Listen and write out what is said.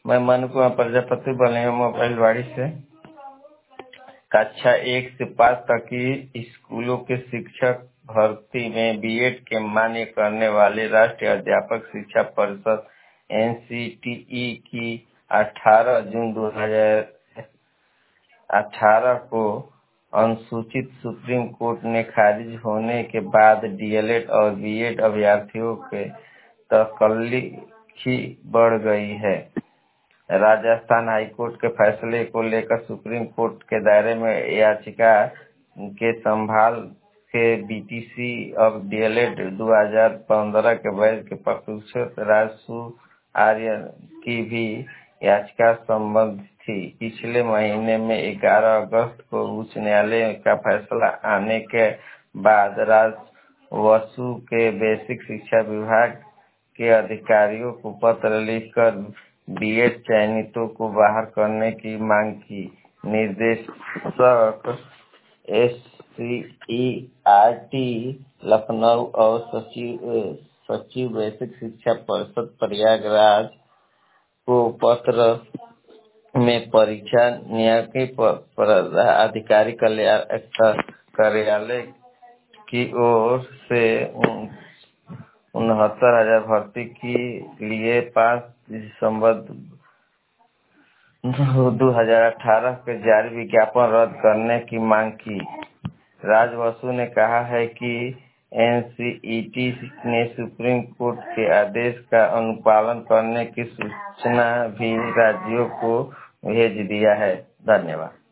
मैं मनु कुमार प्रजापति बलिया मोबाइलवाड़ी से कक्षा 1 से 5 तक की स्कूलों के शिक्षक भर्ती में बीएड के मान्य करने वाले राष्ट्रीय अध्यापक शिक्षा परिषद एनसीटीई की 18 जून 2018 को अनुसूचित सुप्रीम कोर्ट ने खारिज होने के बाद डीएलएड और बीएड अभ्यर्थियों के तकलीफ बढ़ गई है। राजस्थान हाईकोर्ट के फैसले को लेकर सुप्रीम कोर्ट के दायरे में याचिका के संभाल के बीटीसी और डीएलएड 2015 के बैच के प्रोफेसर राजसु आर्य की भी याचिका संबद्ध थी। पिछले महीने में 11 अगस्त को उच्च न्यायालय का फैसला आने के बाद राजवसु के बेसिक शिक्षा विभाग के अधिकारियों को पत्र लिखकर बीएड चयनितों को बाहर करने की मांग की। निर्देशक एससीईआरटी लखनऊ और सचिव बेसिक शिक्षा परिषद प्रयागराज को पत्र में परीक्षा नियामक अधिकारी कार्यालय की ओर से 69,000 भर्ती के लिए 5 दिसंबर 2018 के जारी विज्ञापन रद्द करने की मांग की। राजवसु ने कहा है कि एनसीईटी ने सुप्रीम कोर्ट के आदेश का अनुपालन करने की सूचना भी राज्यों को भेज दिया है। धन्यवाद।